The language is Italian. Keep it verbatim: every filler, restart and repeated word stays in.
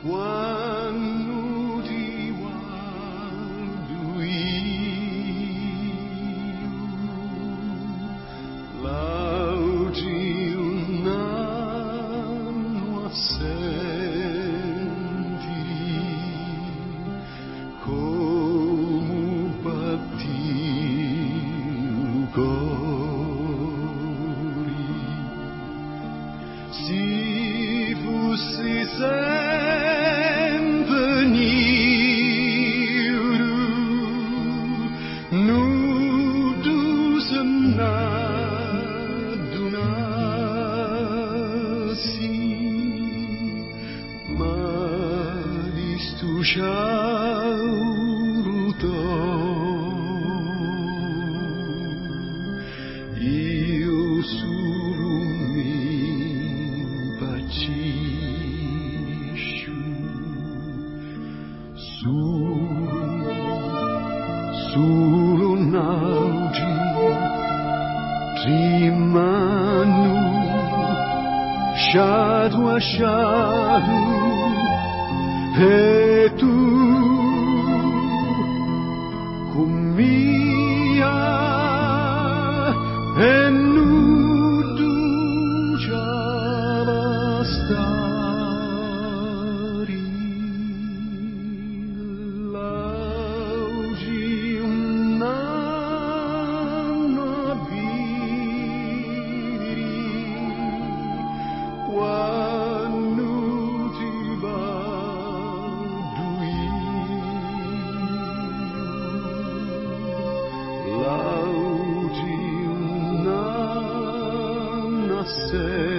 quando ti guardo io, l'augi un anno assenti, come batti il cori, si fossi sempre niru, nudo se n'adunassi, ma di stu sciauto io solo mi impacisco, solo, solo un'augi rimanu shadow a shadow, e tu con mia e nudo già bastari, l'augi un anno a vivere, quando ti vado io, l'augi un anno a sé.